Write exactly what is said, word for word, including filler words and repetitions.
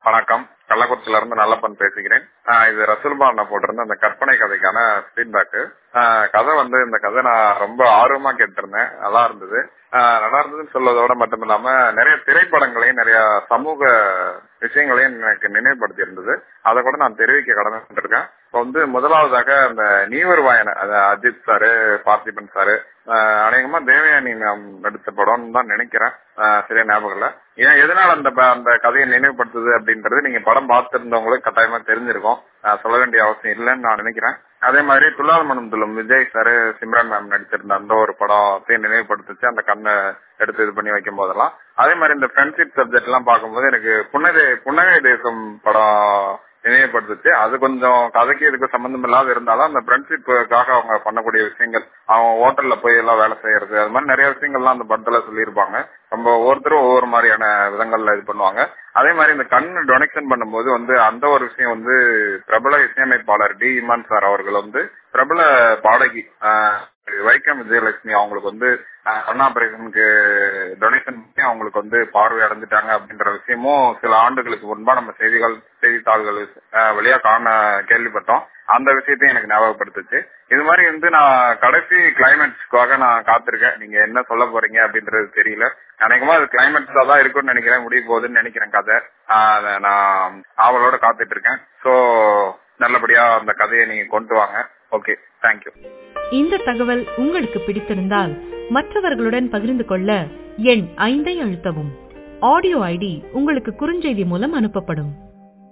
வணக்கம். கள்ளக்குறிச்சியில இருந்து நல்லப்பன் பேசுகிறேன். ஆஹ் இது ரசூல்பான போட்டிருந்த அந்த கற்பனை கதைக்கான ஃபீட்பேக். கதை வந்து இந்த கதை நான் ரொம்ப ஆர்வமா கேட்டிருந்தேன். நல்லா இருந்தது. ஆஹ் நல்லா இருந்ததுன்னு சொல்வதோட மட்டும் இல்லாம நிறைய திரைப்படங்களையும் நிறைய சமூக விஷயங்களையும் எனக்கு நினைவுபடுத்தி இருந்தது. அதை கூட நான் தெரிவிக்க கடமைப்பட்டிருக்கேன். இப்போ வந்து முதலாவதாக அந்த நீவர் வாயன அஜித் சாரு, பார்த்திபன் சாரு, அநேகமா தேவயானி மேம் நடித்த படம்னு தான் நினைக்கிறேன். சரியா ஞாபகம் இல்ல. ஏன் எதனால அந்த அந்த கதையை நினைவுபடுத்துது அப்படின்றது நீங்க படம் பார்த்திருந்தவங்களுக்கு கட்டாயமா தெரிஞ்சிருக்கும். சொல்ல வேண்டிய அவசியம் இல்லைன்னு நான் நினைக்கிறேன். அதே மாதிரி துல்லால் மனம் துள்ளும் விஜய் சாரு, சிம்ரன் மேம் நடிச்சிருந்த அந்த ஒரு படத்தையும் நினைவுபடுத்துச்சு அந்த கண்ணை எடுத்து இது பண்ணி வைக்கும் போதெல்லாம். அதே மாதிரி இந்த ஃப்ரெண்ட்ஷிப் சப்ஜெக்ட் எல்லாம் பார்க்கும்போது எனக்கு புன்னகை புன்னகை தேசம் படம் நினைவுபடுத்துச்சு. அது கொஞ்சம் கதைக்கு இதுக்கு சம்பந்தம் இல்லாத இருந்தாலும் அந்த ஃப்ரெண்ட்ஷிப்புக்காக அவங்க பண்ணக்கூடிய விஷயங்கள், அவங்க ஹோட்டல்ல போய் எல்லாம் வேலை செய்யறது, அது மாதிரி நிறைய விஷயங்கள்லாம் அந்த படத்துல சொல்லியிருப்பாங்க. நம்ம ஒவ்வொருத்தரும் ஒவ்வொரு மாதிரியான விதங்கள்ல இது பண்ணுவாங்க. அதே மாதிரி இந்த கண்ணு டொனேஷன் பண்ணும்போது வந்து அந்த ஒரு விஷயம் வந்து பிரபல இசையமைப்பாளர் டி இமான் சார் அவர்கள் வந்து பிரபல பாடகி வைக்கம் விஜயலட்சுமி அவங்களுக்கு வந்து கண் ஆபரேஷனுக்கு டொனேஷன் பண்ணி அவங்களுக்கு வந்து பார்வை அடைஞ்சிட்டாங்க அப்படின்ற விஷயமும் சில ஆண்டுகளுக்கு முன்பா நம்ம செய்திகள் செய்தித்தாள்கள் வழியா காண கேள்விப்பட்டோம். அந்த விஷயத்தையும் எனக்கு ஞாபகப்படுத்துச்சு. இது மாதிரி வந்து நான் கடைசி கிளைமேக்ஸ்க்காக நான் காத்திருக்கேன். நீங்க என்ன சொல்ல போறீங்க அப்படின்றது தெரியல. அநேகமா அது கிளைமேக்ஸா தான் இருக்கும்னு நினைக்கிறேன். முடிய போகுதுன்னு நினைக்கிறேன் கதை. நான் ஆவலோட காத்துட்டு இருக்கேன். சோ நல்லபடியா அந்த கதையை நீங்க கொண்டு வாங்க. Okay, thank you. இந்த தகவல் உங்களுக்கு பிடித்திருந்தால் மற்றவர்களுடன் பகிர்ந்து கொள்ள எண் ஐந்தை அழுத்தவும். ஆடியோ ஐடி உங்களுக்கு குறுஞ்செய்தி மூலம் அனுப்பப்படும்.